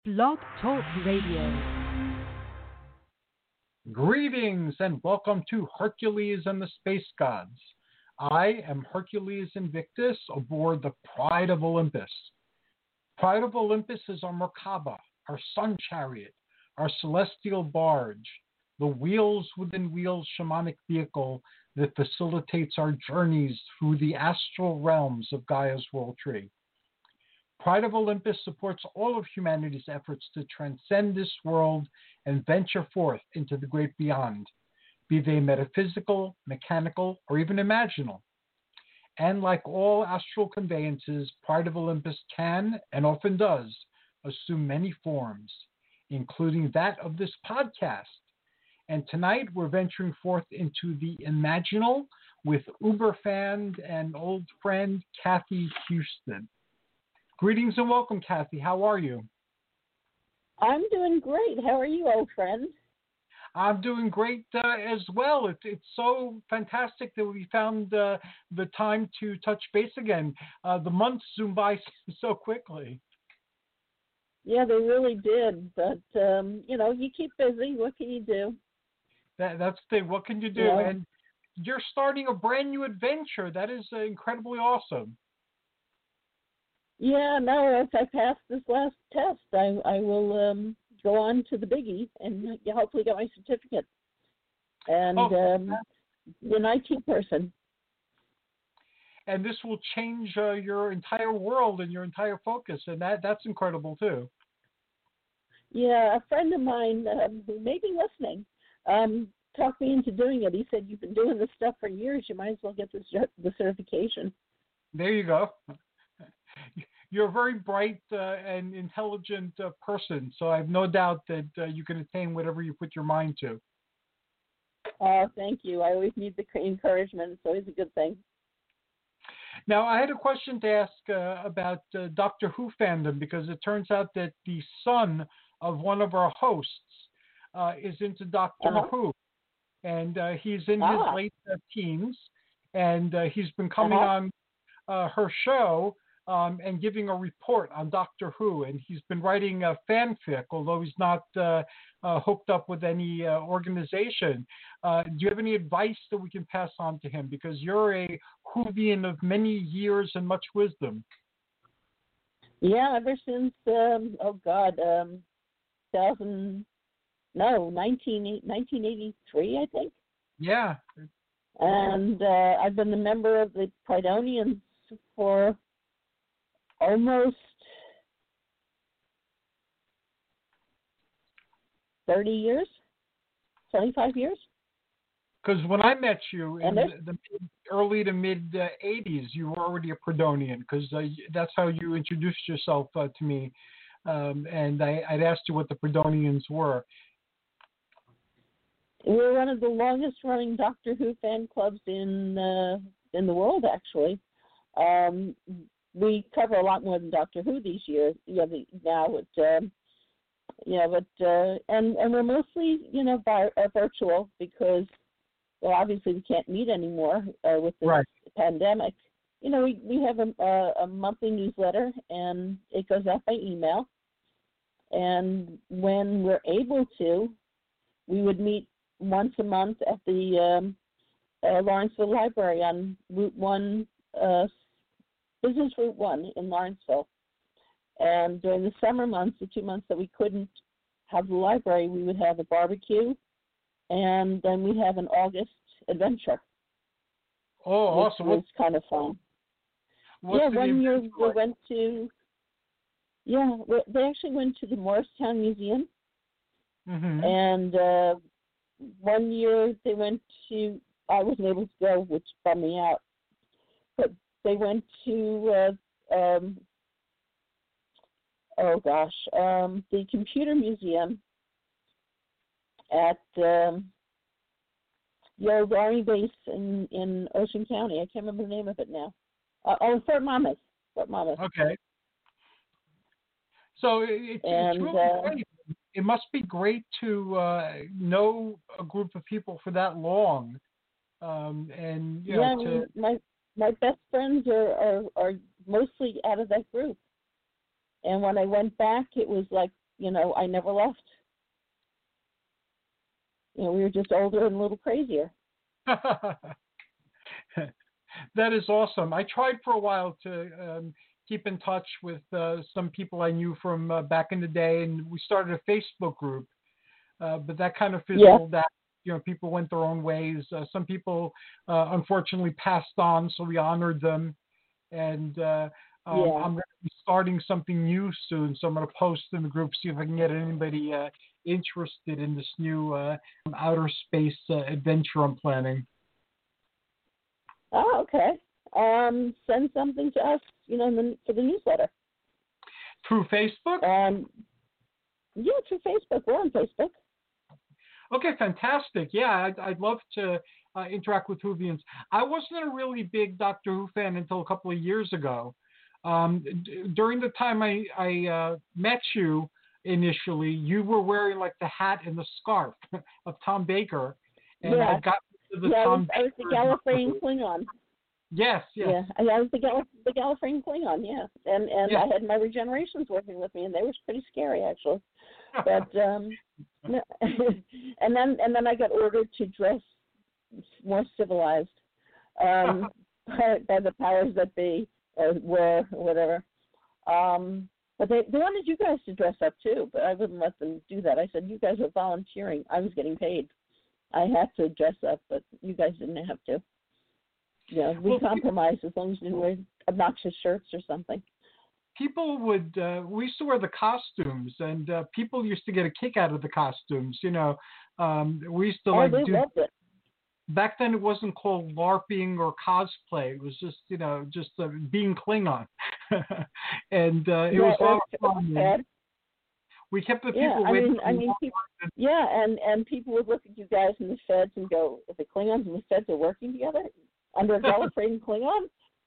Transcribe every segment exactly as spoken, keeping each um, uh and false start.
Blog Talk Radio. Greetings and welcome to Hercules and the Space Gods. I am Hercules Invictus aboard the Pride of Olympus. Pride of Olympus is our Merkaba, our sun chariot, our celestial barge, the wheels within wheels shamanic vehicle that facilitates our journeys through the astral realms of Gaia's World Tree. Pride of Olympus supports all of humanity's efforts to transcend this world and venture forth into the great beyond, be they metaphysical, mechanical, or even imaginal. And like all astral conveyances, Pride of Olympus can, and often does, assume many forms, including that of this podcast. And tonight we're venturing forth into the imaginal with Uber fan and old friend Kathy Houston. Greetings and welcome, Kathy. How are you? I'm doing great. How are you, old friend? I'm doing great uh, as well. It, it's so fantastic that we found uh, the time to touch base again. Uh, the months zoom by so quickly. Yeah, they really did. But, um, you know, you keep busy. What can you do? That, that's the thing. What can you do? Yeah. And you're starting a brand new adventure. That is uh, incredibly awesome. Yeah, no, if I pass this last test, I, I will um, go on to the biggie and hopefully get my certificate. And oh, um, be an I T person. And this will change uh, your entire world and your entire focus, and that, that's incredible too. Yeah, a friend of mine um, who may be listening um, talked me into doing it. He said, "You've been doing this stuff for years. You might as well get this, the certification." There you go. You're a very bright uh, and intelligent uh, person, so I have no doubt that uh, you can attain whatever you put your mind to. Oh, thank you. I always need the encouragement. It's always a good thing. Now, I had a question to ask uh, about uh, Doctor Who fandom, because it turns out that the son of one of our hosts uh, is into Doctor Uh-huh. Who, and uh, he's in Ah. his late uh, teens, and uh, he's been coming Uh-huh. on uh, her show Um, and giving a report on Doctor Who, and he's been writing a fanfic, although he's not uh, uh, hooked up with any uh, organization. Uh, do you have any advice that we can pass on to him? Because you're a Whovian of many years and much wisdom. Yeah, ever since um, oh God, um, thousand no nineteen nineteen eighty three, I think. Yeah. And uh, I've been a member of the Pridonians for almost thirty years, twenty-five years. Because when I met you in And the, the early to mid uh, eighties, you were already a Pridonian, because uh, that's how you introduced yourself uh, to me. Um, and I, I'd asked you what the Pridonians were. We're one of the longest running Doctor Who fan clubs in uh, in the world, actually. Um, we cover a lot more than Doctor Who these years, you know, the, now. But, um, you know, but uh, and and we're mostly, you know, by, uh, virtual because, well, obviously we can't meet anymore uh, with this Right. pandemic. You know, we we have a, a, a monthly newsletter, and it goes out by email. And when we're able to, we would meet once a month at the um, uh, Lawrenceville Library on Route One. Uh, Business Route one in Lawrenceville. And during the summer months, the two months that we couldn't have the library, we would have a barbecue, and then we'd have an August adventure. Oh, awesome. Which was kind of fun. What's Yeah, the one year adventure we like? went to, yeah, we, they actually went to the Morristown Museum, Mm-hmm. and uh, one year they went to, I wasn't able to go, which bummed me out, but they went to, uh, um, oh gosh, um, the Computer Museum at um, the old Army base in, in Ocean County. I can't remember the name of it now. Uh, oh, Fort Monmouth. Fort Monmouth. Okay. So it, And, it's really uh, great. It must be great to uh, know a group of people for that long, um, and you yeah, know, I to mean, my my best friends are, are are mostly out of that group. And when I went back, it was like you know, I never left. You know, we were just older and a little crazier. That is awesome. I tried for a while to um, keep in touch with uh, some people I knew from uh, back in the day, and we started a Facebook group. Uh, but that kind of fizzled Yeah. out. You know, people went their own ways. Uh, some people, uh, unfortunately, passed on, so we honored them. And uh, um, Yeah. I'm going to be starting something new soon, so I'm going to post in the group, see if I can get anybody uh, interested in this new uh, outer space uh, adventure I'm planning. Oh, okay. Um, send something to us, you know, in the, for the newsletter. Through Facebook? Um, yeah, through Facebook. We're on Facebook. Okay, fantastic. Yeah, I'd, I'd love to uh, interact with Whovians. I wasn't a really big Doctor Who fan until a couple of years ago. Um, d- during the time I, I uh, met you initially, you were wearing like the hat and the scarf of Tom Baker. And Yeah. I got to the yeah, Tom I was, I was the Gallifreyan Klingon. Yes, yes. Yeah, I, I was the, Gal- the Gallifreyan Klingon, yeah. And and Yeah. I had my regenerations working with me, and they were pretty scary, actually. But um, no, and then and then I got ordered to dress more civilized um, by, by the powers that be, or were, or whatever. Um, but they, they wanted you guys to dress up too, but I wouldn't let them do that. I said, you guys are volunteering. I was getting paid. I had to dress up, but you guys didn't have to. Yeah, we Well, compromised as long as you didn't wear obnoxious shirts or something. People would, uh, we used to wear the costumes, and uh, people used to get a kick out of the costumes. You know, um, we used to Oh, like they do. loved it. Back then, it wasn't called LARPing or cosplay. It was just, you know, just uh, being Klingon, and uh, it Yeah, was a lot it of was fun. bad. We kept the Yeah, people I waiting. mean, I mean, people, yeah, and and people would look at you guys in the feds and go, if the Klingons and the feds are working together under a Gallifreyan Klingon,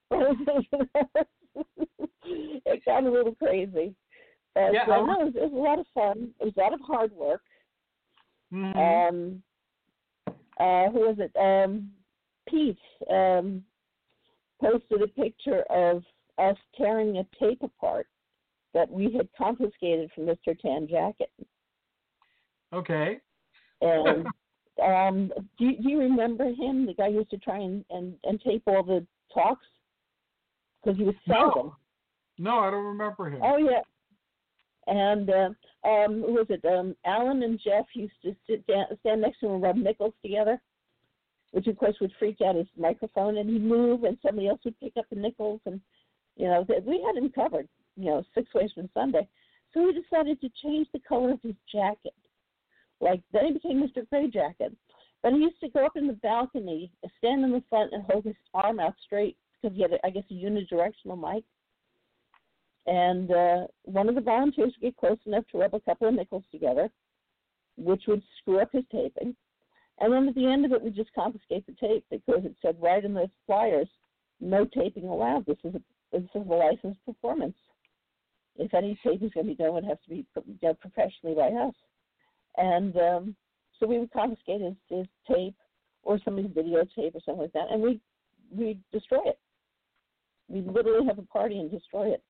it got a little crazy. But Yeah, uh, I was- no, it was, it was a lot of fun. It was a lot of hard work. Mhm. Um, uh, who was it? Um, Pete um, posted a picture of us tearing a tape apart that we had confiscated from Mister Tan Jacket. Okay. And um, do, you- do you remember him? The guy who used to try and, and, and tape all the talks because he would sell No. them. No, I don't remember him. Oh yeah. And uh, um, who was it? Um, Alan and Jeff used to sit down, stand next to him and rub nickels together, which of course would freak out his microphone. And he'd move, and somebody else would pick up the nickels, and you know th- we had him covered. You know, six ways from Sunday. So he decided to change the color of his jacket. Like then he became Mister Gray Jacket. But he used to go up in the balcony, stand in the front, and hold his arm out straight because he had, a, I guess, a unidirectional mic. And uh, one of the volunteers would get close enough to rub a couple of nickels together, which would screw up his taping. And then at the end of it, we'd just confiscate the tape because it said right in the flyers, no taping allowed. This is a, this is a licensed performance. If any taping is going to be done, it would have to be done professionally by us. And um, so we would confiscate his, his tape or somebody's videotape or something like that, and we we destroy it. We literally have a party and destroy it.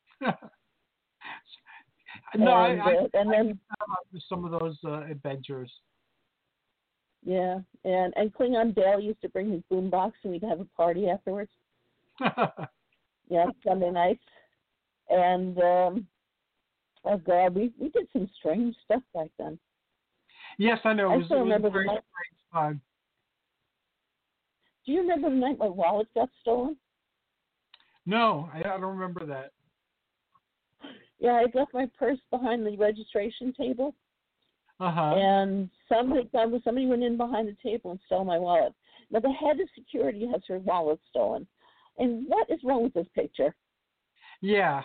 no, and, I, I, uh, and then I some of those uh, adventures. yeah, and and Klingon Dale used to bring his boombox, and we'd have a party afterwards. Yeah, Sunday nights, and um, oh god, we we did some strange stuff back then. Yes, I know. It I was, still it was remember a very the night. strange time. Do you remember the night my wallet got stolen? No, I, I don't remember that. Yeah, I left my purse behind the registration table, Uh-huh. and somebody somebody went in behind the table and stole my wallet. Now the head of security has her wallet stolen, and what is wrong with this picture? Yeah.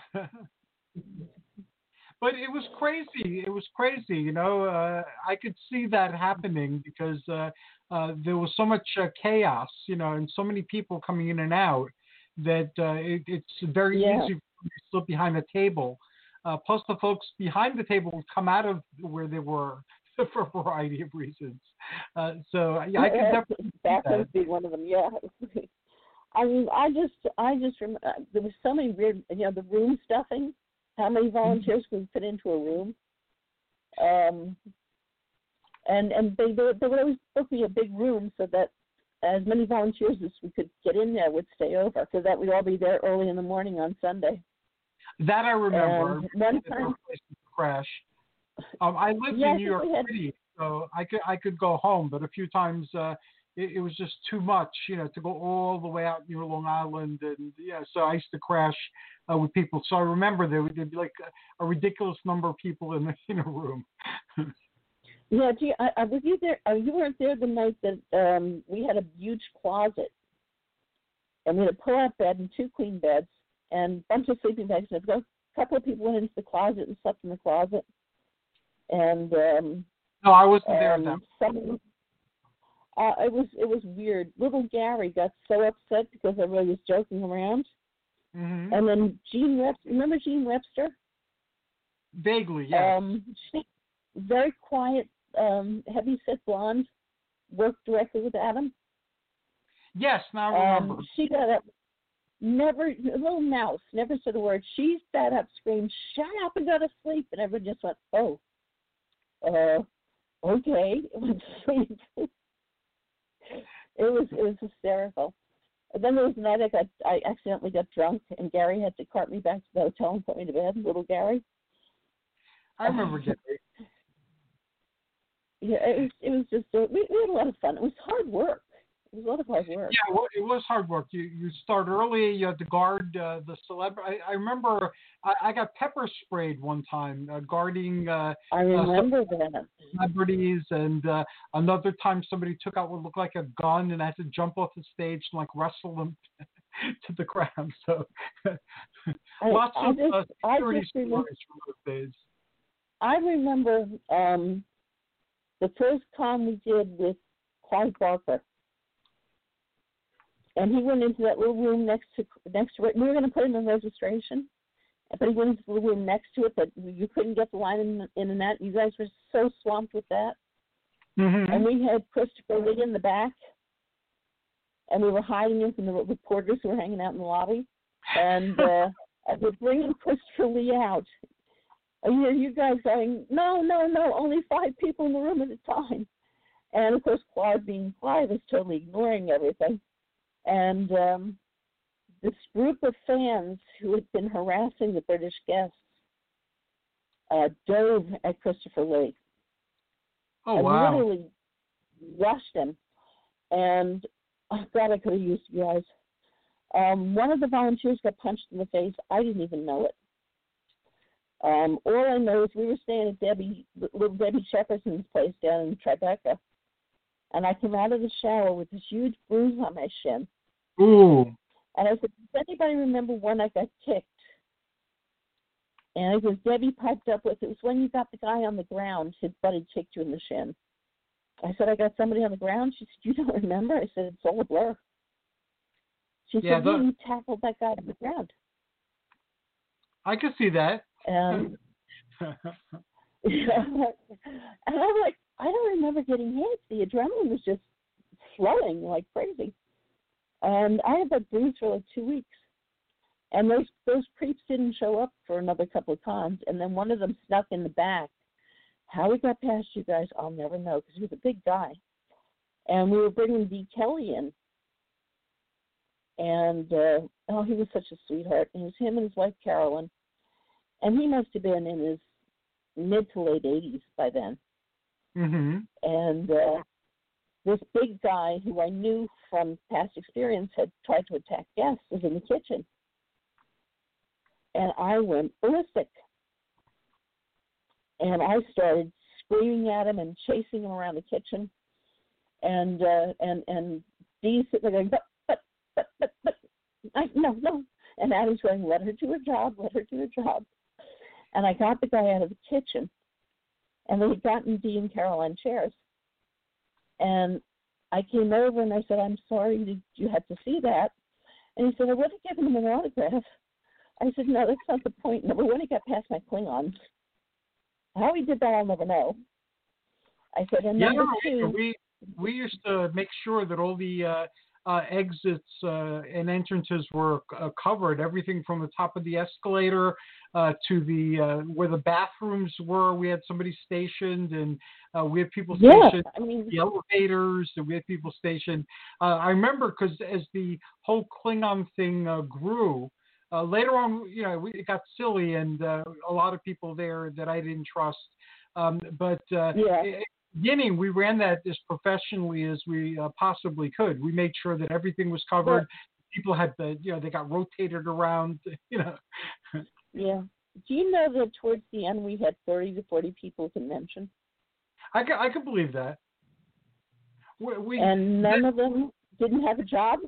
But it was crazy. It was crazy, you know. Uh, I could see that happening because uh, uh, there was so much uh, chaos, you know, and so many people coming in and out that uh, it, it's very Yeah. easy to slip behind the table. Uh, plus, the folks behind the table would come out of where they were for a variety of reasons. Uh, so yeah, I could definitely see that that. would be one of them. Yeah. I mean, I just, I just remember there was so many weird, you know, the room stuffing. How many volunteers could fit into a room? Um, and and they, they, they would always book me a big room so that as many volunteers as we could get in there would stay over, so that we'd all be there early in the morning on Sunday. That I remember. And one time, crash. Um, I lived yeah, in New York had, City, so I could I could go home, but a few times uh, it, it was just too much, you know, to go all the way out near Long Island, and yeah, so I used to crash uh, with people. So I remember there would there'd be like a, a ridiculous number of people in the, in a room. Yeah, gee, I, I was you there? Uh, you weren't there the night that um, we had a huge closet, and we had a pull-out bed and two queen beds and a bunch of sleeping bags. And a couple of people went into the closet and slept in the closet. And um, no, I wasn't there. Um, then. Some, uh, it was it was weird. Little Gary got so upset because everybody was joking around. Mm-hmm. And then Jean Webster, remember Jean Webster? Vaguely, yes. Um, she, very quiet, um, heavy-set blonde, worked directly with Adam. Yes, now I remember. Um, she got up, never, a little mouse, never said a word. She sat up, screamed, "Shut up," and go to sleep. And everyone just went, "Oh, uh, okay." It went to sleep. It was it was hysterical. And then there was a night I got I accidentally got drunk, and Gary had to cart me back to the hotel and put me to bed. Little Gary. I remember Gary. Yeah, it was it was just uh, we, we had a lot of fun. It was hard work. It was a lot of hard work. Yeah, well, it was hard work. You you start early. You had to guard uh, the celebrity. I, I remember I, I got pepper sprayed one time uh, guarding. Uh, I remember uh, that. Celebrities, and uh, another time somebody took out what looked like a gun, and I had to jump off the stage and like wrestle them to the ground. So lots I, of I just, uh, security I just remember, stories from those days. I remember um, the first con we did with Clive Barker. And he went into that little room next to next to it. We were going to put him in registration, but he went into the little room next to it. But you couldn't get the line in, in and out. You guys were so swamped with that. Mm-hmm. And we had Christopher Lee in the back, and we were hiding him from the reporters who were hanging out in the lobby. And uh, as we're bringing Christopher Lee out, you hear you guys going, "No, no, no! Only five people in the room at a time." And of course, Clive, being Clive, is totally ignoring everything. And um, this group of fans who had been harassing the British guests uh, dove at Christopher Lee. Oh, and wow. literally rushed him. And, oh, God, I could have used you guys. Um, one of the volunteers got punched in the face. I didn't even know it. Um, all I know is we were staying at Debbie, little Debbie Jefferson's place down in Tribeca. And I came out of the shower with this huge bruise on my shin. Ooh. And I said, "Does anybody remember when I got kicked?" And it was Debbie piped up with, "It was when you got the guy on the ground, his buddy kicked you in the shin." I said, "I got somebody on the ground?" She said, "You don't remember?" I said, "It's all a blur." She yeah, said, the, "Yeah, you tackled that guy on the ground." I could see that. And, and I'm like, I don't remember getting hit. The adrenaline was just flowing like crazy. And I had that bruise for like two weeks. And those those creeps didn't show up for another couple of times. And then one of them snuck in the back. How he got past you guys, I'll never know, because he was a big guy. And we were bringing D. Kelly in. And, uh, oh, he was such a sweetheart. And it was him and his wife, Carolyn. And he must have been in his mid to late eighties by then. Mm-hmm. And uh, this big guy who I knew from past experience had tried to attack guests was in the kitchen. And I went ballistic. And I started screaming at him and chasing him around the kitchen. And uh, and and Dee's sitting there going, but, but, but, but, but, I, no, no. And Adam's going, "Let her do her job, let her do her job." And I got the guy out of the kitchen. And they had gotten Dee and Caroline chairs. And I came over and I said, "I'm sorry that you had to see that." And he said, "I would have given him an autograph." I said, "No, that's not the point. Number one, he got past my Klingons. How he did that, I'll never know." I said, "And Yeah, number two..." we we used to make sure that all the uh, uh, exits uh, and entrances were uh, covered. Everything from the top of the escalator uh, to the uh, where the bathrooms were. We had somebody stationed, and uh, we had people Yeah, stationed. I mean, The elevators, and we had people stationed. Uh, I remember because as the whole Klingon thing uh, grew. Uh, later on, you know, it got silly, and uh, a lot of people there that I didn't trust. Um, but uh, yeah, in the beginning, we ran that as professionally as we uh, possibly could. We made sure that everything was covered. but, People had the, you know, they got rotated around, you know. yeah. Do you know that towards the end we had thirty to forty people convention? I can, I can believe that. We, we And none of them didn't have a job?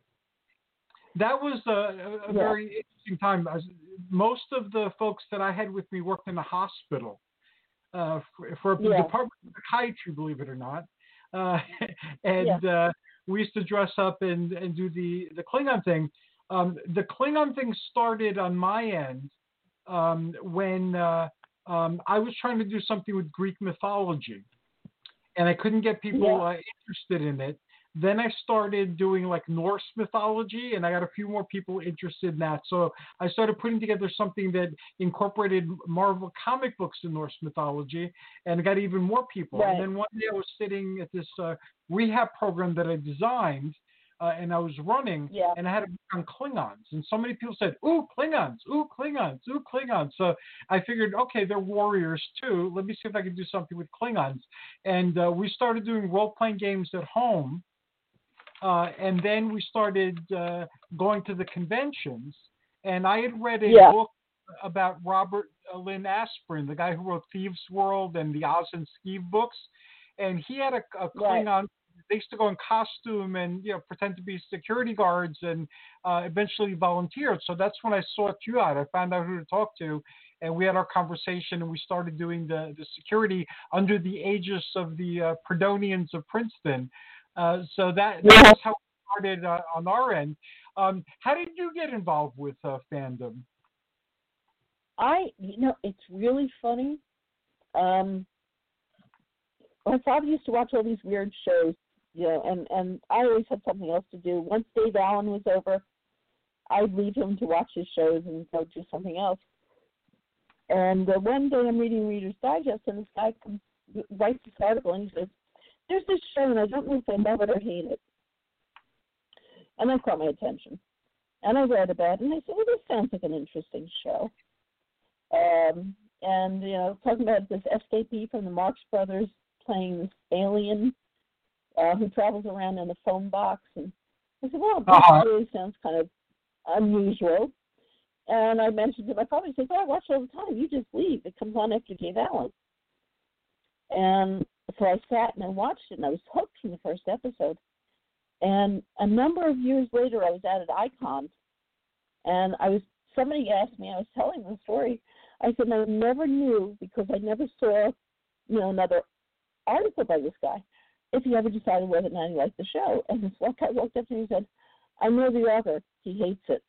That was a, a Yeah. very interesting time. I was- Most of the folks that I had with me worked in the hospital uh, for, for the Yeah. Department of Psychiatry, believe it or not. Uh, and uh, we used to dress up and, and do the, the Klingon thing. Um, the Klingon thing started on my end um, when uh, um, I was trying to do something with Greek mythology, and I couldn't get people Yeah. uh, interested in it. Then I started doing like Norse mythology, and I got a few more people interested in that. So I started putting together something that incorporated Marvel comic books in Norse mythology, and got even more people. Right. And then one day I was sitting at this uh, rehab program that I designed, uh, and I was running, Yeah. and I had it on Klingons. And so many people said, "Ooh, Klingons! Ooh, Klingons! Ooh, Klingons!" So I figured, okay, they're warriors too. Let me see if I can do something with Klingons. And uh, we started doing role-playing games at home. Uh, and then we started uh, going to the conventions, and I had read a Yeah. book about Robert uh, Lynn Asprin, the guy who wrote Thieves' World and the Oz and Skeeve books, and he had a, a Right. Klingon. They used to go in costume and you know pretend to be security guards, and uh, eventually volunteered. So that's when I sought you out. I found out who to talk to, and we had our conversation, and we started doing the, the security under the aegis of the uh, Perdonians of Princeton. Uh, so that, that Yeah. was how it started uh, on our end. Um, how did you get involved with uh, fandom? I, you know, it's really funny. Um, my father used to watch all these weird shows, you know, and, and I always had something else to do. Once Dave Allen was over, I'd leave him to watch his shows and go do something else. And uh, one day I'm reading Reader's Digest, and this guy comes, writes this article, and he says, "There's this show, and I don't know if I love it or hate it." And that caught my attention. And I read about it, and I said, well, this sounds like an interesting show. Um, and, you know, talking about this escapee from the Marx Brothers playing this alien uh, who travels around in a phone box. And I said, well, this Uh-huh. really sounds kind of unusual. And I mentioned to my father, he says, oh, I watch it all the time. You just leave. It comes on after Dave Allen. And so I sat and I watched it, and I was hooked from the first episode. And a number of years later, I was out at Icon, and I was somebody asked me, I was telling the story. I said, I never knew, because I never saw, you know, another article by this guy, if he ever decided whether or not he liked the show. And this one guy walked up to me and said, I know the author. He hates it.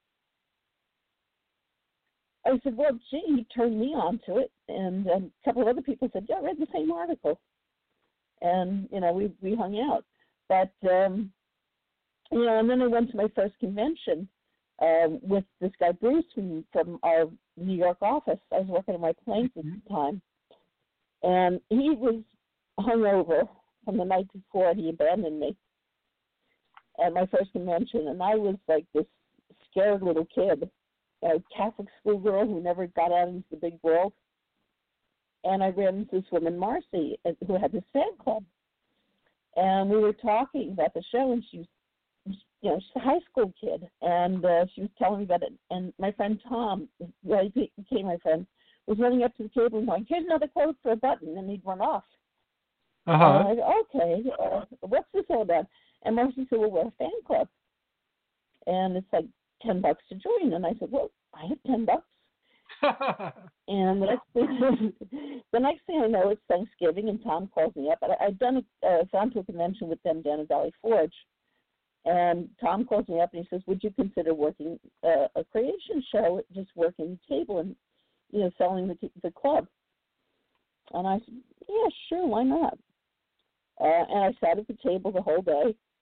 I said, well, gee, he turned me on to it. And um, a couple of other people said, yeah, I read the same article. And, you know, we, we hung out. But, um, you know, and then I went to my first convention um, with this guy, Bruce, from, from our New York office. I was working on my planes at the time. And he was hungover from the night before, and he abandoned me at my first convention. And I was like this scared little kid, a Catholic schoolgirl who never got out into the big world. And I ran into this woman, Marcy, who had this fan club. And we were talking about the show, and she was, you know, she's a high school kid, and uh, she was telling me about it. And my friend Tom, who became my friend, was running up to the table and going, here's another quote for a button, and he'd run off. Uh-huh. And I said, okay, uh, what's this all about? And Marcy said, well, we're a fan club. And it's like ten bucks to join. And I said, well, I have ten bucks. And the next, thing, the next thing I know, it's Thanksgiving, and Tom calls me up. I, I'd done a, uh, gone to a convention with them down at Valley Forge, and Tom calls me up and he says, "Would you consider working uh, a creation show, just working the table and you know selling the the club?" And I said, "Yeah, sure, why not?" Uh, and I sat at the table the whole day,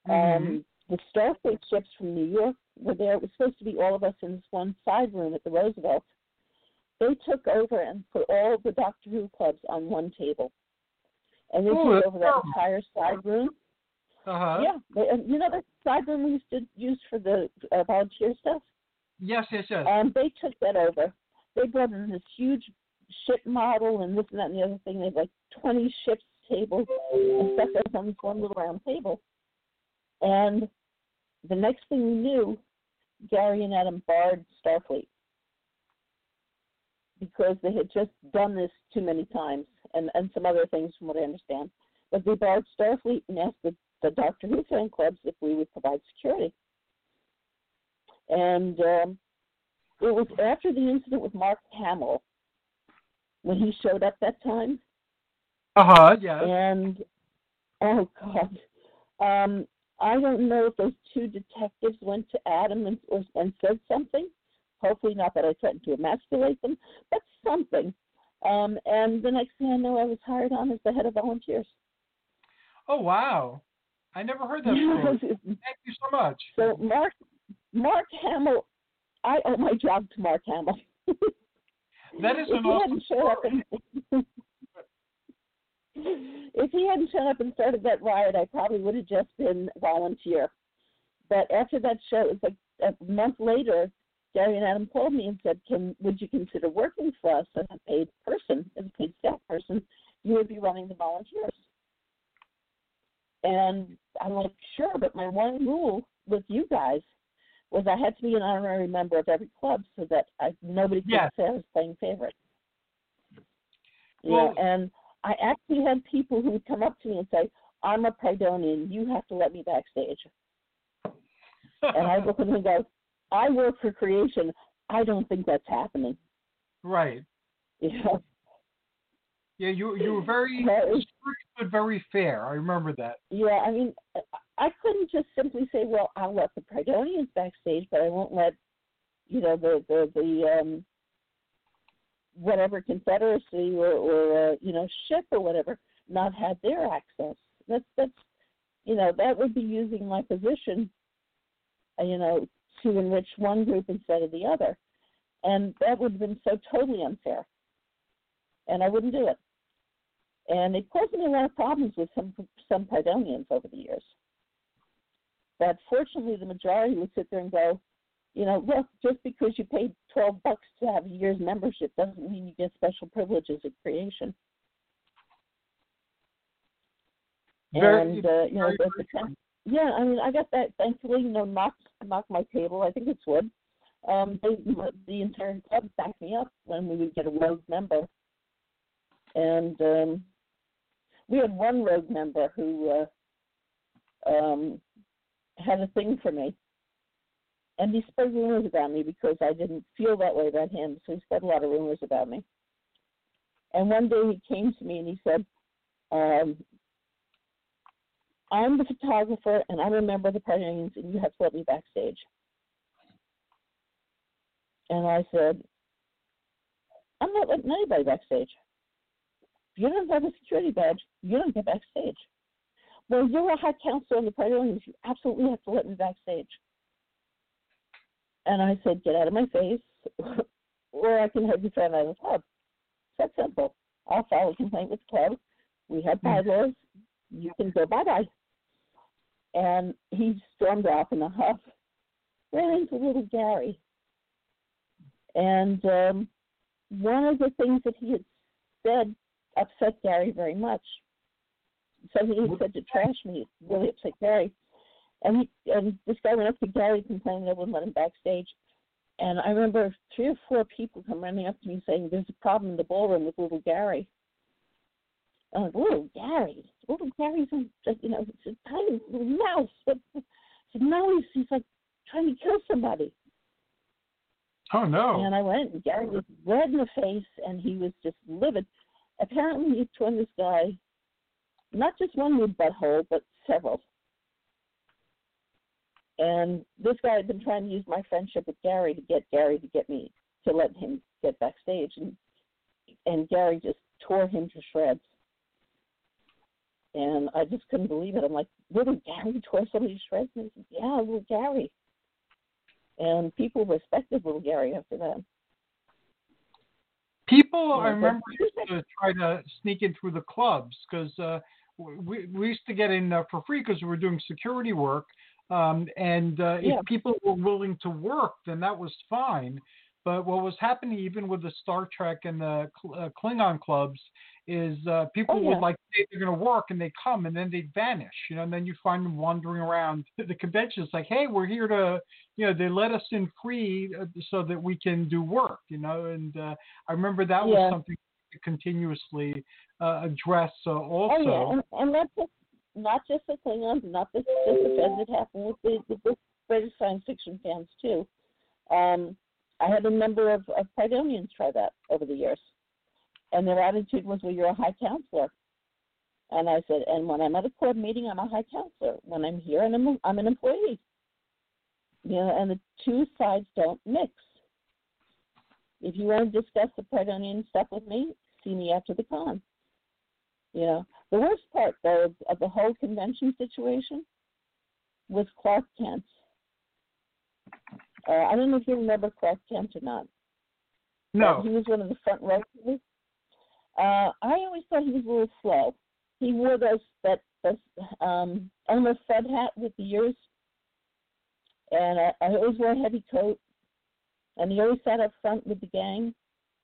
Mm-hmm. Um, the Starfleet ships from New York were there. It was supposed to be all of us in this one side room at the Roosevelt. They took over and put all the Doctor Who clubs on one table. And they Oh, took over that entire side room. Uh-huh. Yeah. They, and you know that side room we used to use for the uh, volunteer stuff? Yes, yes, yes. Um, they took that over. They brought in this huge ship model and this and that and the other thing. They had like twenty ships tables and stuff that was on this one little round table. And the next thing we knew, Gary and Adam barred Starfleet because they had just done this too many times and, and some other things from what I understand. But they barred Starfleet and asked the, the Doctor Who fan clubs if we would provide security. And um, it was after the incident with Mark Hamill when he showed up that time. Uh-huh, yes. And, oh, God. Um, I don't know if those two detectives went to Adam and, or, and said something. Hopefully not that I threatened to emasculate them, but something. Um, and the next thing I know, I was hired on as the head of volunteers. Oh, wow. I never heard that story. Thank you so much. So Mark Mark Hamill, I owe my job to Mark Hamill. That is if an he awesome hadn't showed up and, if he hadn't shown up and started that riot, I probably would have just been a volunteer. But after that show, it was like a month later, Gary and Adam called me and said, "Can would you consider working for us as a paid person, as a paid staff person? You would be running the volunteers." And I'm like, "Sure," but my one rule with you guys was I had to be an honorary member of every club so that I nobody could yes. say I was playing favorite. You well, know, and I actually had people who would come up to me and say, "I'm a Pridonian. You have to let me backstage." And I look at them and go, "I work for Creation. I don't think that's happening." Right. You know? Yeah, you you were very strict but very fair. I remember that. Yeah, I mean, I couldn't just simply say, "Well, I'll let the Pridonians backstage, but I won't let, you know, the the the um, whatever Confederacy or or uh, you know ship or whatever not have their access." That's that's you know that would be using my position, uh, you know, to enrich one group instead of the other, and that would have been so totally unfair. And I wouldn't do it. And it caused me a lot of problems with some some Pridonians over the years. But fortunately, the majority would sit there and go, you know, look, just because you paid twelve bucks to have a year's membership doesn't mean you get special privileges at Creation. Very, and uh, you know, very, the, very the, yeah, I mean, I got that. Thankfully, you know, knocked knocked my table. I think it's wood. Um, they, the entire club backed me up when we would get a rogue member. And um, we had one rogue member who uh, um, had a thing for me. And he spread rumors about me because I didn't feel that way about him. So he spread a lot of rumors about me. And one day he came to me and he said, um, "I'm the photographer and I'm a member of the Pridonians and you have to let me backstage." And I said, "I'm not letting anybody backstage. If you don't have a security badge, you don't get backstage." "Well, you're a high counselor in the Pridonians. You absolutely have to let me backstage." And I said, "Get out of my face, or I can have you thrown out of the club. It's that simple. I'll file a complaint with the club. We have bylaws. You can go bye-bye." And he stormed off in a huff, ran into little Gary. And um, one of the things that he had said upset Gary very much. Something he said to trash me really upset Gary. And he, and this guy went up to Gary complaining they wouldn't let him backstage. And I remember three or four people come running up to me saying, "There's a problem in the ballroom with little Gary." I'm like, "Little Gary? Little Gary's, a, you know, it's a tiny little mouse." But so now he's, he's like trying to kill somebody. Oh, no. And I went, and Gary was red in the face, and he was just livid. Apparently, he torn this guy, not just one new butthole, but several. And this guy had been trying to use my friendship with Gary to get Gary to get me, to let him get backstage. And, and Gary just tore him to shreds. And I just couldn't believe it. I'm like, little Gary tore somebody's shreds? And he said, yeah, little Gary. And people respected little Gary after that. People, Yeah, I remember, but, used to try to sneak in through the clubs because uh, we, we used to get in uh, for free because we were doing security work. Um, and uh, yeah. if people were willing to work, then that was fine. But what was happening even with the Star Trek and the uh, Klingon clubs is uh, people Oh, yeah. would like say they're going to work and they come and then they'd vanish, you know, and then you find them wandering around the conventions like, hey, we're here to, you know, they let us in free so that we can do work, you know, and uh, I remember that was Yeah. something to continuously uh, address uh, also. Oh, yeah, and, and not just, not just the Klingons, not just, just the Feds. It happened with the, with the British science fiction fans, too. Um, I had a number of, of Prydonians try that over the years. And their attitude was, well, you're a high counselor. And I said, and when I'm at a club meeting, I'm a high counselor. When I'm here, and I'm, I'm an employee. You know, and the two sides don't mix. If you want to discuss the Prydonian stuff with me, see me after the con. You know, the worst part, though, of, of the whole convention situation was Clark Kent. Uh, I don't know if you remember Clark Kent or not. No. He was one of the front row. Uh, I always thought he was a little slow. He wore those that those um, Elmer Fudd hat with the ears, and I, I always wore a heavy coat. And he always sat up front with the gang.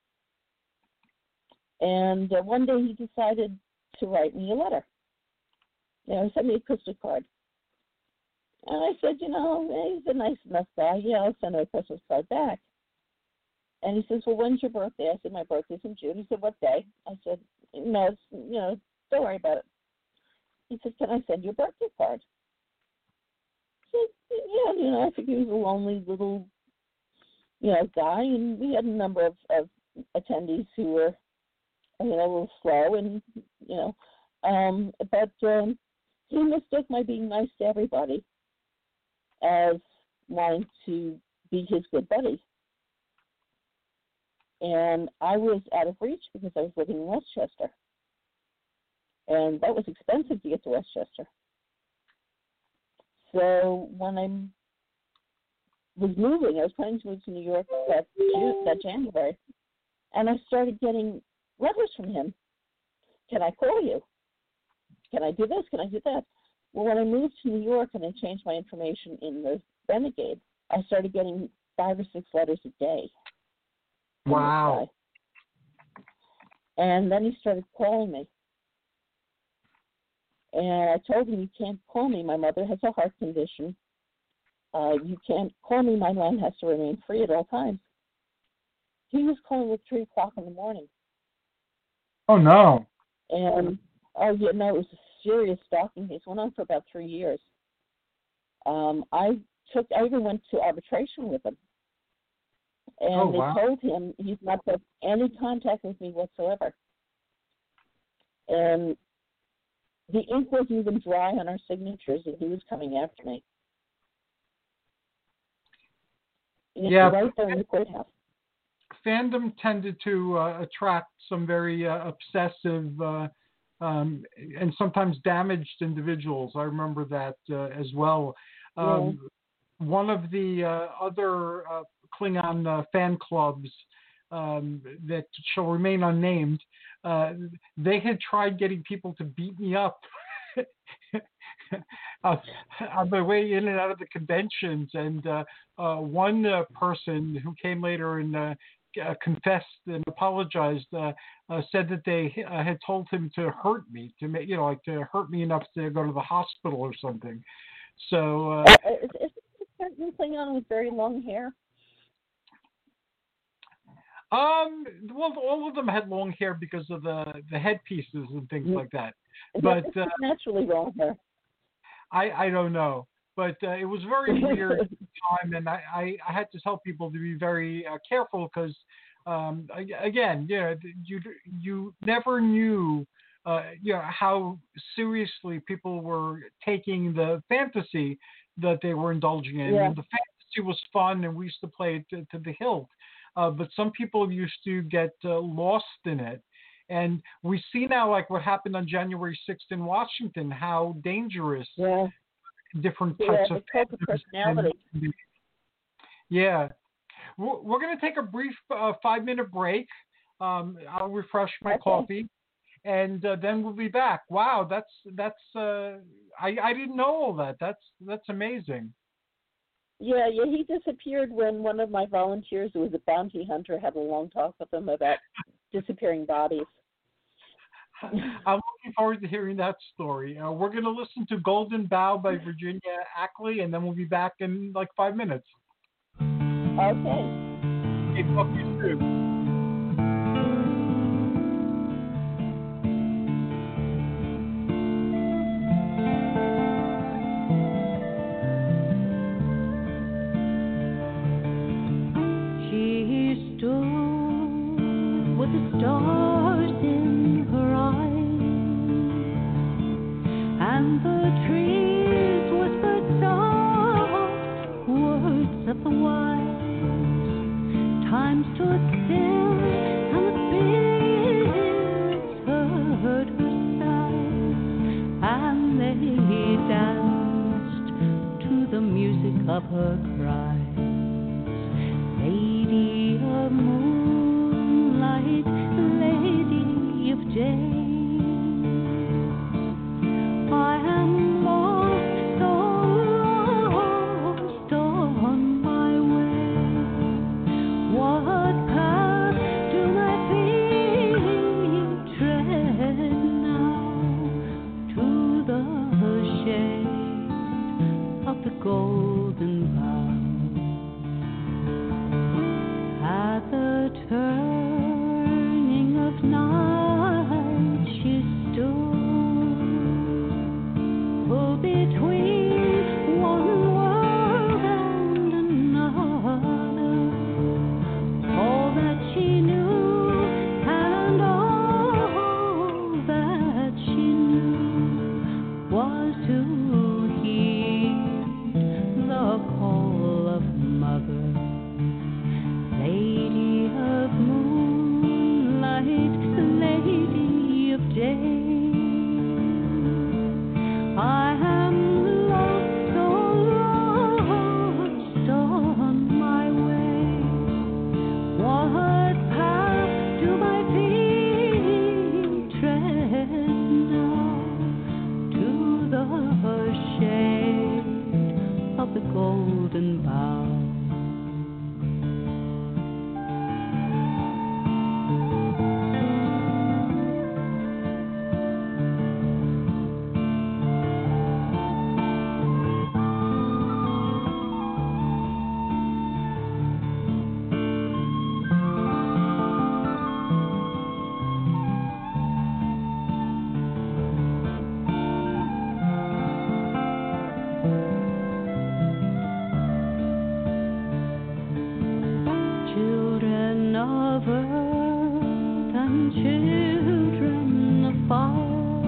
And uh, one day he decided to write me a letter. You know, he sent me a Christmas card. And I said, you know, he's a nice enough guy. Yeah, I'll send him a Christmas card back. And he says, well, when's your birthday? I said, my birthday's in June. He said, what day? I said, no, it's, you know, don't worry about it. He said, can I send you a birthday card? I said, yeah, you know, I figured he was a lonely little, you know, guy. And we had a number of, of attendees who were, you know, a little slow. And, you know, um, but um, he mistook my being nice to everybody as wanting to be his good buddy. And I was out of reach because I was living in Westchester. And that was expensive to get to Westchester. So when I was moving, I was planning to move to New York that, June, that January, and I started getting letters from him. Can I call you? Can I do this? Can I do that? Well, when I moved to New York and I changed my information in the Renegade, I started getting five or six letters a day. Wow. And then he started calling me. And I told him, you can't call me. My mother has a heart condition. Uh, you can't call me. My line has to remain free at all times. He was calling at three o'clock in the morning. Oh, no. And, oh, yeah, no, it was a serious stalking case. It went on for about three years. Um, I took, I even went to arbitration with him. And oh, they wow. told him he's not had any contact with me whatsoever. And the ink wasn't even dry on our signatures, and he was coming after me. Yeah. Right there in the courthouse. Fandom tended to uh, attract some very uh, obsessive uh, um, and sometimes damaged individuals. I remember that uh, as well. Um, yeah. One of the uh, other uh, Klingon uh, fan clubs um, that shall remain unnamed, uh, they had tried getting people to beat me up uh, on my way in and out of the conventions. And uh, uh, one uh, person who came later and uh, uh, confessed and apologized, uh, uh, said that they uh, had told him to hurt me, to make, you know, like to hurt me enough to go to the hospital or something. So, uh, uh, is, is there something on with very long hair? Um. Well, all of them had long hair because of the, the headpieces and things mm-hmm. like that. Is but that uh, naturally long hair? I I don't know. But uh, it was very weird time, and I, I, I had to tell people to be very uh, careful because, um, again, yeah, you you never knew, uh, you know, how seriously people were taking the fantasy that they were indulging in. Yeah. And the fantasy was fun, and we used to play it to, to the hilt. Uh, but some people used to get uh, lost in it, And we see now, like what happened on January sixth in Washington, how dangerous Yeah. different Yeah, types the of cult of fandoms personality. can be. Yeah. We're, we're going to take a brief uh, five minute break. Um, I'll refresh my Okay. coffee, and uh, then we'll be back. Wow, that's that's uh, I I didn't know all that. That's that's amazing. Yeah, yeah, he disappeared when one of my volunteers, who was a bounty hunter, had a long talk with him about disappearing bodies. I'm looking forward to hearing that story. Uh, we're going to listen to Golden Bough by Virginia Ackley, and then we'll be back in like five minutes. Okay. Okay, talk to you soon. She stood with the stars in her eyes, and the trees whispered soft words of the wise. Time stood still, and the spirits heard her sighs, and they danced to the music of her cries. Lady of moonlight, lady of day, I am lost, so lost on my way. What path do my feet tread now? To the shade of the golden bough. At the turning of night she stood, pulled between one world and another. All that she knew and all that she knew was to heed the call of mother. Lady of moonlight, lady of day, I am lost, so lost on my way. What path do my feet tread now? To the shade of the golden bough. Children of earth and children of fire,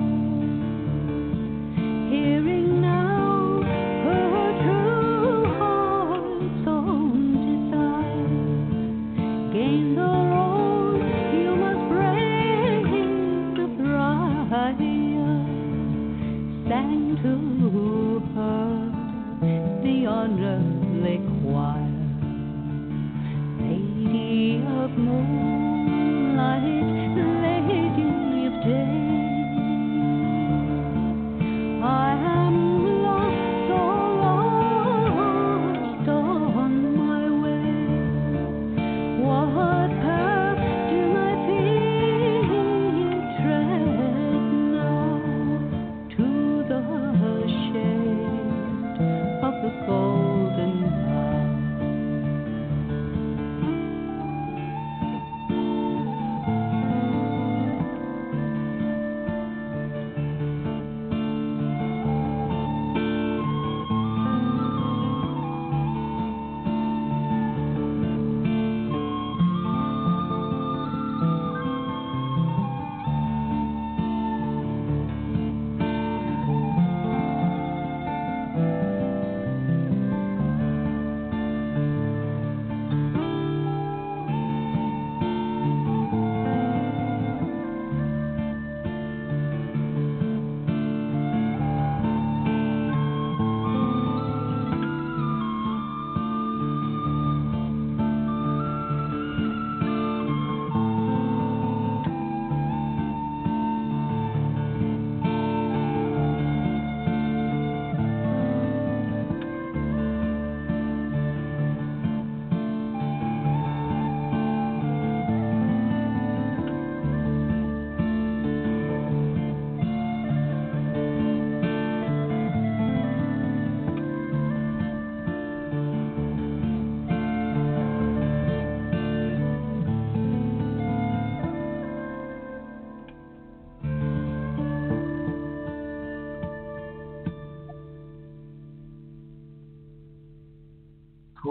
hearing now her true heart's own desire, gain the road you must break the briar, sang to her the unearthly choir. Lady of moonlight, lady of day, I am lost, so lost on my way. What path do my feet tread now? To the shade of the golden bough.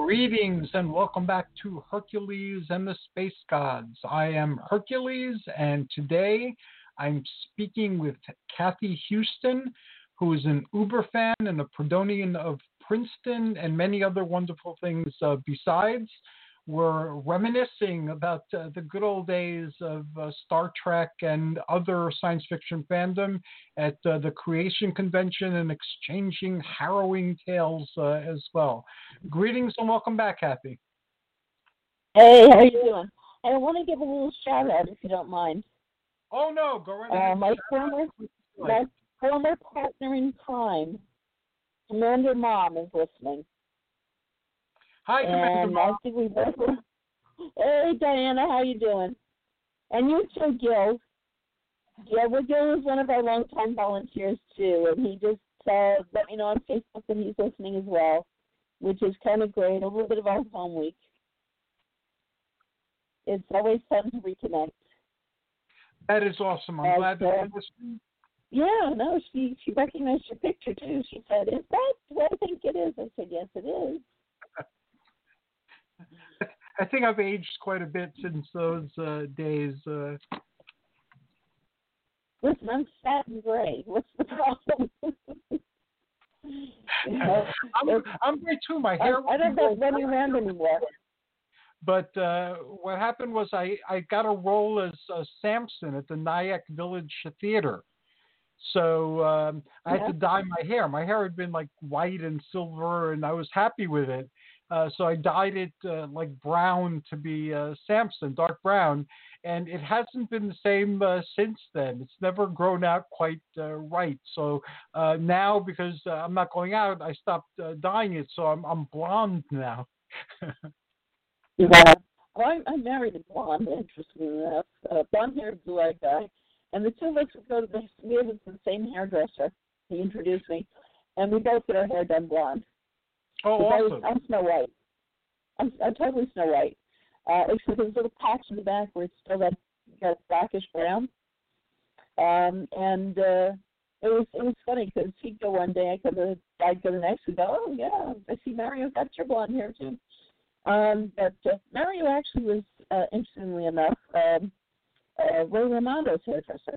Greetings and welcome back to Hercules and the Space Gods. I am Hercules, and today I'm speaking with Kathy Houston, who is an Uber fan and a Pridonian of Princeton and many other wonderful things uh, besides. We're reminiscing about uh, the good old days of uh, Star Trek and other science fiction fandom at uh, the Creation Convention and exchanging harrowing tales uh, as well. Greetings and welcome back, Kathy. Hey, how you doing? I want to give a little shout out if you don't mind. Oh no, go right ahead. Uh, my former, my former partner in crime, Commander Mom, is listening. Hi, Commander and Mom. I think we both. Hey, Diana, how you doing? And you too, Gil. Yeah, well, Gil is one of our longtime volunteers too, and he just uh, let me know on Facebook that he's listening as well, which is kind of great. A little bit of our home week. It's always fun to reconnect. That is awesome. I'm As, glad that uh, you're listening. Yeah, no, she she recognized your picture too. She said, "Is that what I think it is?" I said, "Yes, it is." I think I've aged quite a bit since those uh, days. Uh... Listen, I'm fat and gray. What's the problem? you know, I'm, I'm gray too. My hair. I, I don't go running around anymore. But uh, what happened was I, I got a role as uh, Samson at the Nyack Village Theater. So um, I had yeah. to dye my hair. My hair had been like white and silver, and I was happy with it. Uh, so I dyed it uh, like brown to be uh, Samson, dark brown, and it hasn't been the same uh, since then. It's never grown out quite uh, right. So uh, now, because uh, I'm not going out, I stopped uh, dyeing it, so I'm I'm blonde now. Yeah. Well, I'm, I'm married a blonde, interestingly enough. Uh, blonde-haired, blue-eyed guy. And the two of us would go to the, we were the same hairdresser. He introduced me. And we both get our hair done blonde. Oh, awesome. I was, I'm Snow White. I'm, I'm totally Snow White. Uh, except there's a little patch in the back where it's still that, that blackish brown. Um, and uh, it was it was funny because he'd go one day, I could have, I'd go the next, and go, oh, yeah, I see Mario got your blonde hair, too. Um, but uh, Mario actually was, uh, interestingly enough, um, uh, Ray Romando's hairdresser.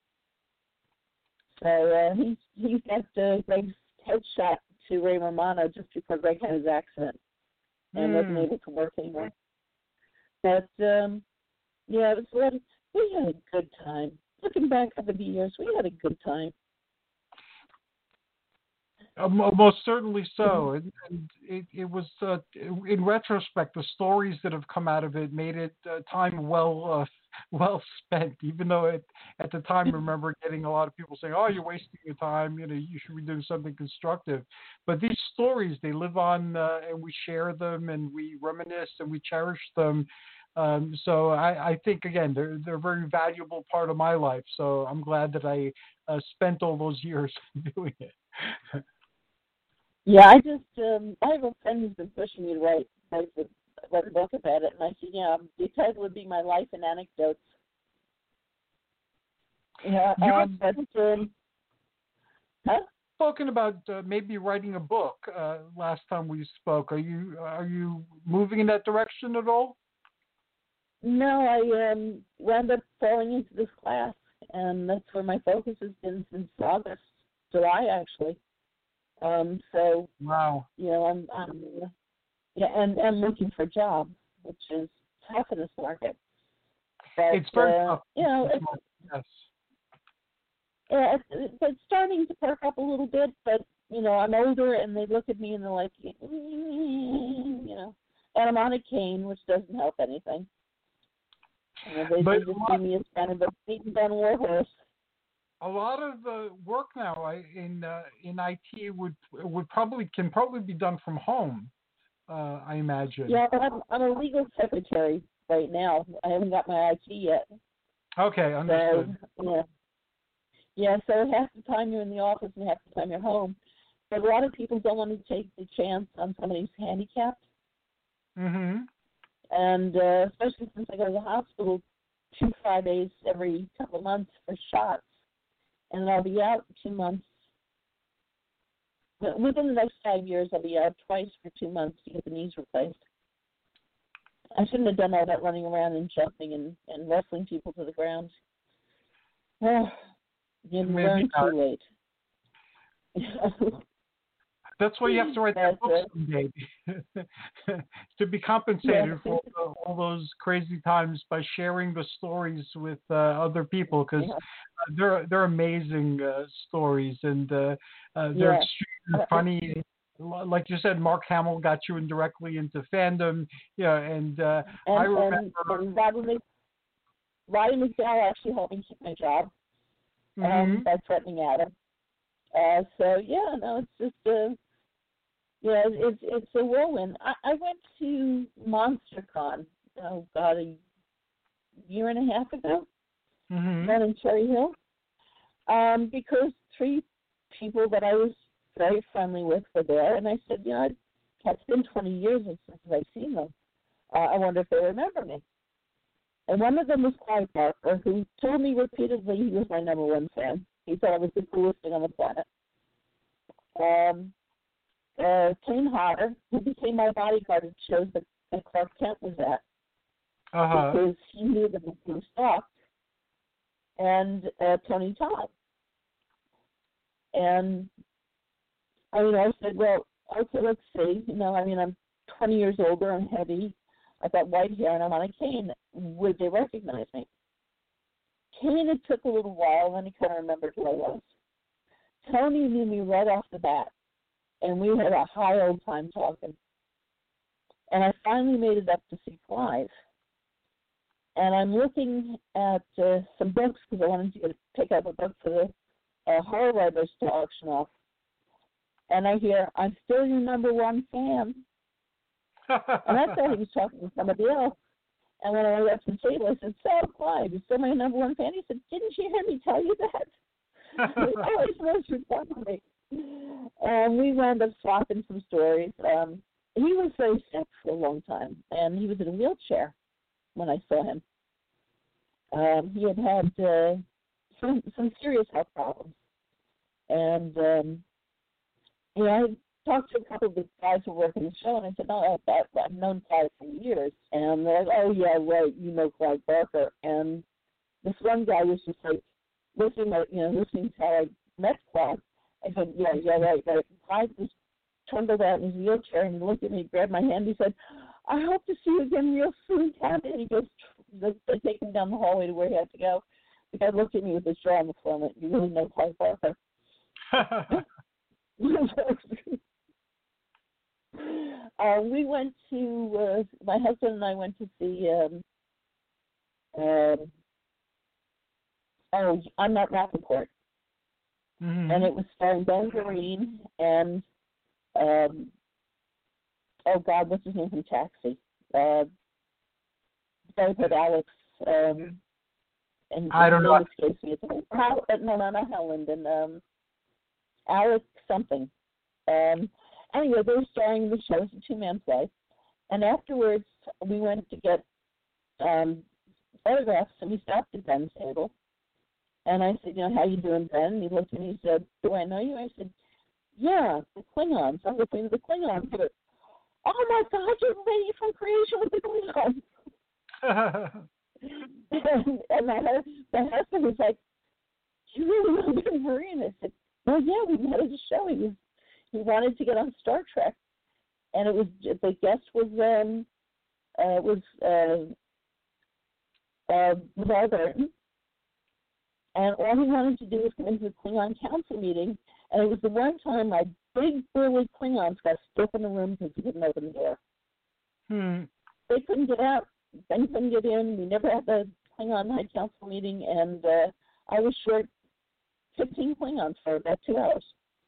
So uh, he he got uh, Greg's headshot to Ray Romano just before Greg had his accident and mm. wasn't able to work anymore. But um, yeah, it was a lot of, we had a good time. Looking back over the years, we had a good time. Uh, most certainly so, and, and it, it was uh, in retrospect, the stories that have come out of it made it uh, time well uh, well spent. Even though it, at the time, I remember getting a lot of people saying, "Oh, you're wasting your time. You know, you should be doing something constructive." But these stories, they live on, uh, and we share them, and we reminisce, and we cherish them. Um, so I, I think again, they're they're a very valuable part of my life. So I'm glad that I uh, spent all those years doing it. Yeah, I just, um, I have a friend who's been pushing me to write, write, the, write a book about it, and I said, yeah, the title would be My Life in Anecdotes. Yeah, um, but, um, huh? Spoken about uh, maybe writing a book uh, last time we spoke. Are you are you moving in that direction at all? No, I um, wound up falling into this class, and that's where my focus has been since August, July, actually. Um, so, wow. you know, I'm, I'm yeah, and I'm looking for a job, which is tough in this market. But, it's very uh, tough. You know, it's, yes. Yeah, it's, it's starting to perk up a little bit, but, you know, I'm older, and they look at me and they're like, you know, and I'm on a cane, which doesn't help anything. You know, they, but they just see me as kind of a beaten down war horse. A lot of the work now in uh, in I T would would probably can probably be done from home. Uh, I imagine. Yeah, but I'm, I'm a legal secretary right now. I haven't got my I T yet. Okay, understood. So, yeah, yeah. So half the time you're in the office and half the time you're home. But a lot of people don't want to take the chance on somebody who's handicapped. Mm-hmm. And uh, especially since I go to the hospital two Fridays every couple of months for shots. And I'll be out two months But within the next five years, I'll be out twice for two months to get the knees replaced. I shouldn't have done all that running around and jumping and, and wrestling people to the ground. Oh, you learn too late. That's why you have to write that book someday, to be compensated yeah. for all, all those crazy times by sharing the stories with uh, other people, because yeah. uh, they're they're amazing uh, stories, and uh, uh, they're yeah. extremely funny. Like you said, Mark Hamill got you indirectly into fandom, yeah, and, uh, and I remember. And, and Roddy, Roddy McDowell actually helped me keep my job um, mm-hmm. by threatening Adam. Uh, so yeah, no, it's just uh, yeah, it's it's a whirlwind. I, I went to MonsterCon. Oh God, a year and a half ago, mm-hmm. down in Cherry Hill, um, because three people that I was very friendly with were there, and I said, you know, it's been twenty years since I've seen them. Uh, I wonder if they remember me. And one of them was Clive Barker, who told me repeatedly he was my number one fan. He thought I was the coolest thing on the planet. Um, uh, Kane Hodder, who became my bodyguard at shows that, that Clark Kent was at, uh-huh. because he knew that it was stopped, and uh, Tony Todd. And I mean, I said, well, okay, let's see. You know, I mean, I'm twenty years older, I'm heavy, I've got white hair, and I'm on a cane. Would they recognize me? Kane, it took a little while, and then he kind of remembered who I was. Tony knew me right off the bat, and we had a high old time talking. And I finally made it up to see Clive. And I'm looking at uh, some books because I wanted to get, pick up a book for the uh, horror writers to auction off. And I hear, I'm still your number one fan. And I thought he was talking to somebody else. And when I got to the table, I said, so, Clive, you're still my number one fan? He said, didn't you hear me tell you that? I always knows you're talking to me. And we wound up swapping some stories. Um, he was very sick for a long time, and he was in a wheelchair when I saw him. Um, he had had uh, some, some serious health problems. And, um, you know, I talked to a couple of the guys who work in the show, and I said, no, I've, I've known Clive for years. And they're like, oh, yeah, right, you know Clive Barker. And this one guy was just like, listening, to, you know, listening to how I met Clive. I said, yeah, yeah, right, right. Clive just trundled out in his wheelchair, and he looked at me, grabbed my hand, he said, I hope to see you again real soon, Tabby. And he goes, they take him down the hallway to where he had to go. The guy looked at me with his jaw on the floor, and went, you really know Clive Barker. uh, we went to, uh, my husband and I went to see, um, um, oh, I'm Not Rappaport. Mm-hmm. And it was starring Ben Vereen and, um, oh, God, what's his name from Taxi? Uh, guy played Alex. Um, and I don't know. Escapes me. How, no, no, not Helen. And um, Alex something. Um, anyway, they were starring in the show. It was a two-man play. And afterwards, we went to get um, photographs, and we stopped at Ben's table. And I said, you know, how you doing, Ben? And he looked at me and he said, do I know you? I said, yeah, the Klingons. I'm the queen of the Klingons. He goes, oh, my God, you're the lady from Creation with the Klingons. and and my, my husband was like, you really know Ben Vereen? I said, well, yeah, we met at a show. He was, he wanted to get on Star Trek. And it was, the guest was, um, uh, was, uh, uh, LeVar Burton. And all he wanted to do was come into the Klingon Council meeting, and it was the one time my big, burly Klingons got stuck in the room because he couldn't open the door. Hmm. They couldn't get out. Ben couldn't get in. We never had the Klingon High Council meeting, and uh, I was short fifteen Klingons for about two hours.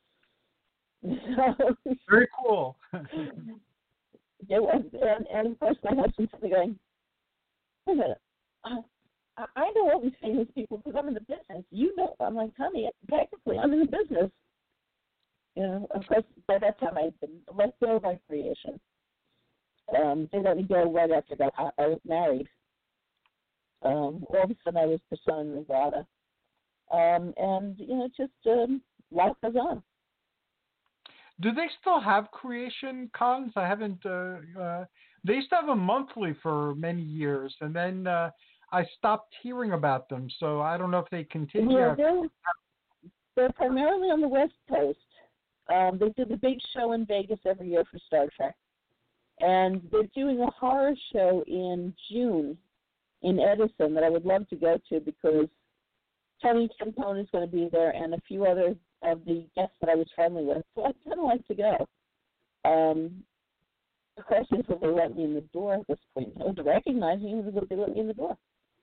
So, very cool. It was, and, and of course my husband's sitting there going, wait a minute, uh, I know all these famous people because I'm in the business. You know, I'm like, honey, technically, I'm in the business. You know, of course, by that time I'd been let go by Creation. Um, they let me go right after that. I, I was married. Um, all of a sudden, I was pursuing Nevada. Um, and, you know, just um, life goes on. Do they still have creation cons? I haven't. Uh, uh, they used to have a monthly for many years, and then uh, I stopped hearing about them. So I don't know if they continue. Yeah, they're, they're primarily on the West Coast. Um, they do the big show in Vegas every year for Star Trek. And they're doing a horror show in June in Edison that I would love to go to because Tony Timpone is going to be there and a few other of the guests that I was friendly with. So I'd kind of like to go. Um, the question is, will they let me in the door at this point? I would recognize me, will they let me in the door?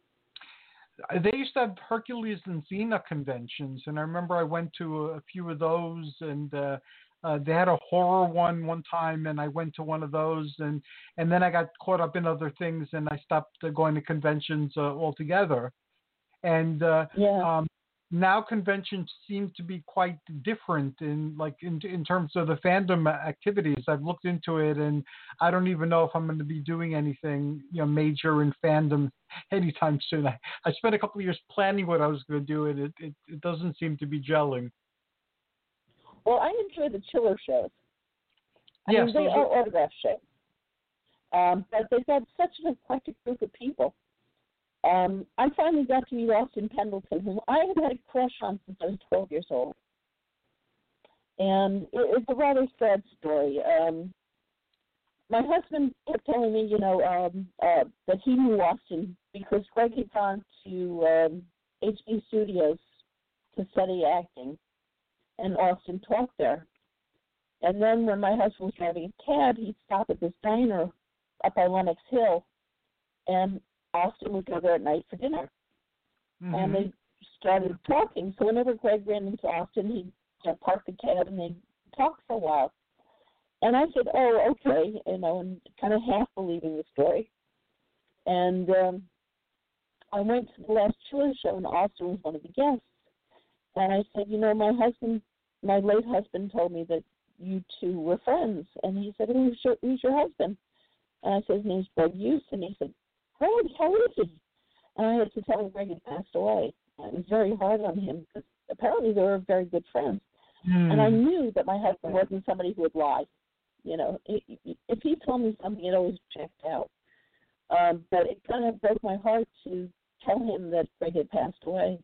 They used to have Hercules and Xena conventions, and I remember I went to a few of those, and uh, uh, they had a horror one one time, and I went to one of those, and, and then I got caught up in other things, and I stopped uh, going to conventions uh, altogether. And uh, yeah. um, now conventions seem to be quite different in like in, in terms of the fandom activities. I've looked into it, and I don't even know if I'm going to be doing anything, you know, major in fandom anytime soon. I, I spent a couple of years planning what I was going to do, and it, it, it doesn't seem to be gelling. Well, I enjoy the chiller shows. I yes, mean, they are autograph shows. Um, but they've got such an eclectic group of people. Um, I finally got to meet Austin Pendleton, whom I had had a crush on since I was twelve years old. And it, it's a rather sad story. Um, my husband kept telling me, you know, um, uh, that he knew Austin because Greg had gone to um, H B Studios to study acting, and Austin taught there. And then when my husband was driving a cab, he'd stop at this diner up on Lenox Hill, and Austin would go there at night for dinner. Mm-hmm. And they started talking. So whenever Greg ran into Austin, he'd you know, park the cab and they'd talk for a while. And I said, oh, okay, you know, and kind of half believing the story. And um, I went to the last Chiller show, and Austin was one of the guests. And I said, you know, my husband, my late husband told me that you two were friends. And he said, who's your, who's your husband? And I said, his name's Greg Hughes. And he said, Greg, how is he? And I had to tell him Greg had passed away. I was very hard on him because apparently they were very good friends. Mm. And I knew that my husband wasn't somebody who would lie. You know, if he told me something, it always checked out. Um, but it kind of broke my heart to tell him that Greg had passed away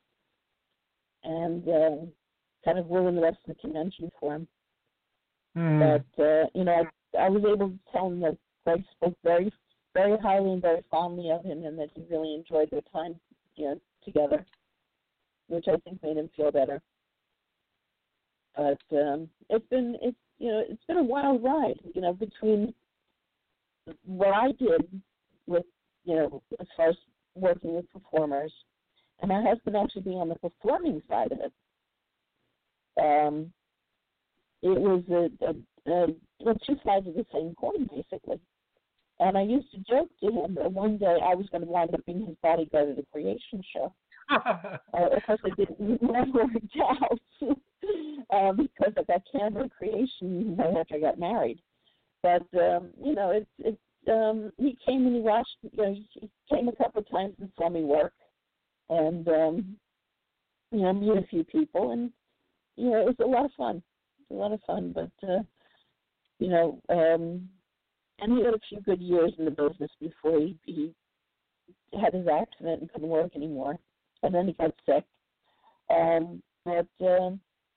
and uh, kind of ruin the rest of the convention for him. Mm. But, uh, you know, I, I was able to tell him that Greg spoke very, very highly and very fondly of him and that he really enjoyed their time, you know, together, which I think made him feel better. But um, it's been, it's, you know, it's been a wild ride, you know, between what I did with, you know, as far as working with performers and my husband actually being on the performing side of it. Um, it was a, a, a, well, two sides of the same coin, basically. And I used to joke to him that one day I was going to wind up being his bodyguard at a creation show. uh, of course, it didn't never worked out uh, because I got canned in creation right after I got married. But um, you know, it's it's um, he came and he watched. You know, he came a couple of times and saw me work, and um, you know, meet a few people, and you know, it was a lot of fun. It was a lot of fun, but uh, you know, um, and he had a few good years in the business before he, he had his accident and couldn't work anymore. And then he got sick. Um, but, uh,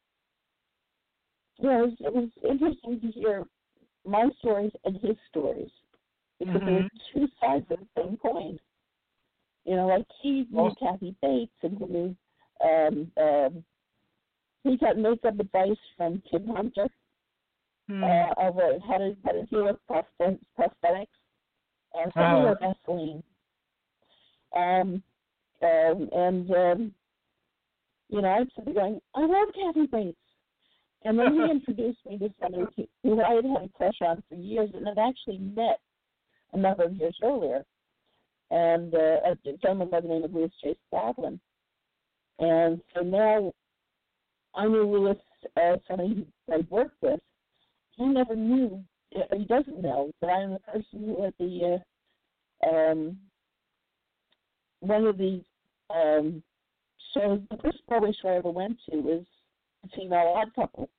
you know, it was, it was interesting to hear my stories and his stories because mm-hmm. there were two sides of the same coin. You know, like he knew oh. Kathy Bates and he knew, um, um, he got makeup advice from Kim Hunter mm. uh, of uh, how to, how to deal with prosthetics, prosthetics and some oh. of Vaseline. Um, Um, and, um, you know, I'm sitting going, I love Kathy Bates. And then he introduced me to somebody who I had had a crush on for years and had actually met a number of years earlier. And uh, a gentleman by the name of Louis J. Spradlin. And so now I knew Louis as somebody who I worked with. He never knew, he doesn't know, that I am the person who at the, uh, um, one of the um, shows, the first Broadway show I ever went to was The Female Odd Couple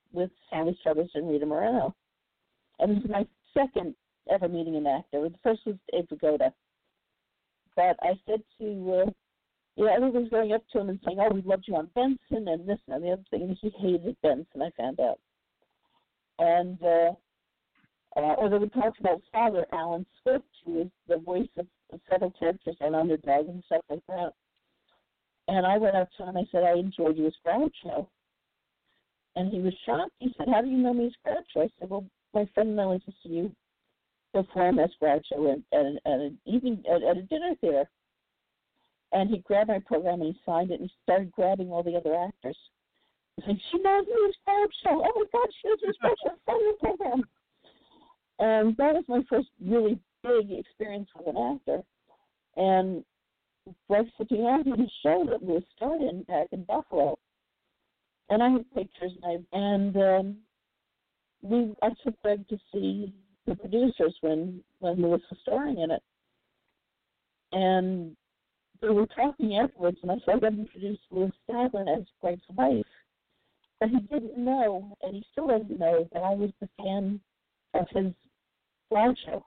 with Sammy Struthers and Rita Moreno. And this is my second ever meeting an actor. The first was Dave Vigoda. But I said to, uh, you know, everyone was going up to him and saying, oh, we loved you on Benson and this and the other thing. And he hated Benson, I found out. And, uh, uh, or they would talk about his father, Alan Swift, who was the voice of, of several characters on Underdog and stuff like that. And I went up to him and I said, I enjoyed you as Groucho. And he was shocked. He said, how do you know me as Groucho? I said, well, my friend and I went to see you perform as Groucho at, at, at, an evening, at, at a dinner theater. And he grabbed my program and he signed it and he started grabbing all the other actors. He's like, she knows me as Groucho. Oh, my God, she knows me as Groucho. Sign the program. And that was my first really big experience with an actor. And Greg Cipriani did a show that we started back in Buffalo. And I had pictures, and, I, and um, we I took Greg to see the producers when, when Lewis was starring in it. And they were talking afterwards, and I said I introduced Lewis Stadler as Greg's wife. But he didn't know, and he still doesn't know, that I was the fan of his live show.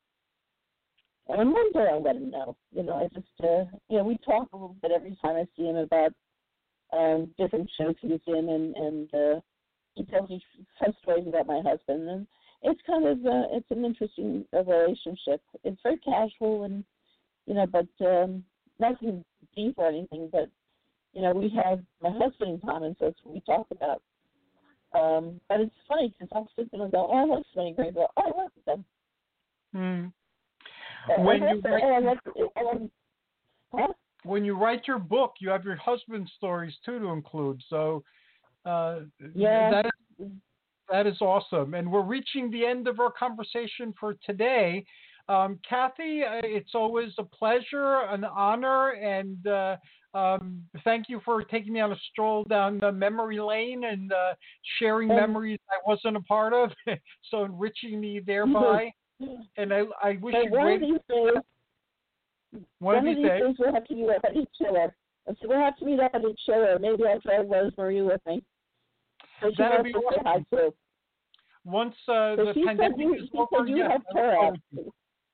And one day I'll let him know. You know, I just, uh, you know, we talk a little bit every time I see him about um, different shows he was in, and, and uh, he tells me some stories about my husband. And it's kind of, uh, it's an interesting uh, relationship. It's very casual, and, you know, but um, nothing deep or anything, but, you know, we have my husband in common, so it's what we talk about. Um, but it's funny because I'm sitting and go, oh, I love Spenny Gray. Oh, I love them. Hmm. Uh, When I you love, write, oh, I love, I love, huh? when you write your book, you have your husband's stories too to include. So uh, Yeah. that is that is awesome. And we're reaching the end of our conversation for today. Um, Kathy, uh, it's always a pleasure, an honor, and uh, um, thank you for taking me on a stroll down the memory lane and uh, sharing Um, memories I wasn't a part of, so enriching me thereby. And I, I wish But you one great. of these days, One, one of these days, days we'll have to meet up at each other. So we'll have to meet up at each other. Maybe I'll try Rosemary with me. So she That'd wants be to say awesome. hi too. once uh, So the she said pandemic you, is she over, said you yes, helped I look her out. forward to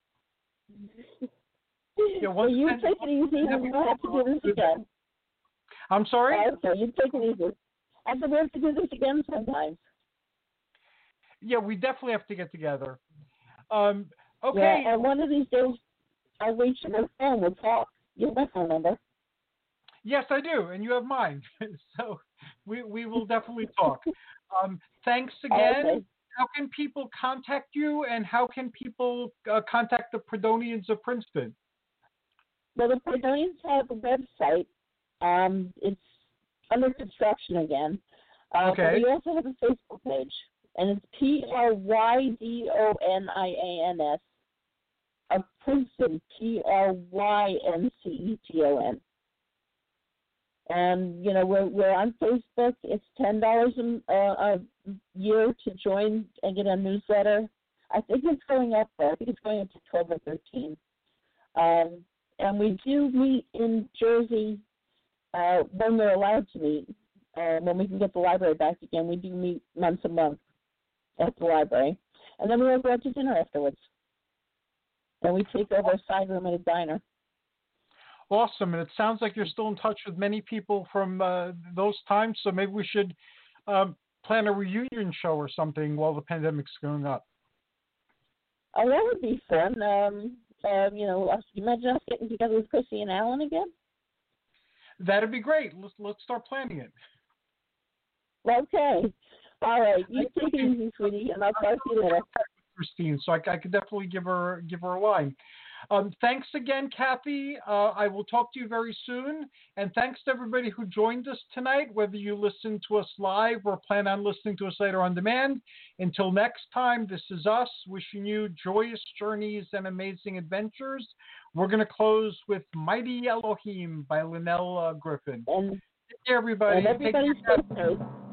it. Yeah, once So you the take it easy and pandemic we'll have to is over, do this again. I'm sorry? Okay, you take it easy. I said we'll have to do this again sometime. Yeah, we definitely have to get together. Um, okay. Yeah, and one of these days I'll reach your phone. We'll talk. You have my phone number. Yes, I do, and you have mine. So we we will definitely talk. Um, thanks again. Okay. How can people contact you, and how can people uh, contact the Predonians of Princeton? Well, the Predonians have a website. Um, it's under construction again. Uh, Okay. But we also have a Facebook page, and it's P R Y D O N I A N S of Princeton, P R Y N C E T O N. And, you know, we're, we're on Facebook. It's ten dollars a, a year to join and get a newsletter. I think it's going up there. I think it's going up to twelve or thirteen. Um, and we do meet in Jersey uh, when we're allowed to meet. Uh, when we can get the library back again, we do meet once a month at the library. And then we all go out to dinner afterwards. And we take over a side room at a diner. Awesome, and it sounds like you're still in touch with many people from uh, those times. So maybe we should um, plan a reunion show or something while the pandemic's going up. Oh, that would be fun. Um, uh, you know, us- imagine us getting together with Chrissy and Alan again. That'd be great. Let's let's start planning it. Okay. All right. You take it easy, sweetie, and I'll talk to you later. Christine, so I, I could definitely give her give her a line. Um, thanks again, Kathy. Uh, I will talk to you very soon. And thanks to everybody who joined us tonight, whether you listen to us live or plan on listening to us later on demand. Until next time, this is us wishing you joyous journeys and amazing adventures. We're going to close with Mighty Elohim by Linnell uh, Griffin. And, Take care, everybody. and everybody Take care. stay safe.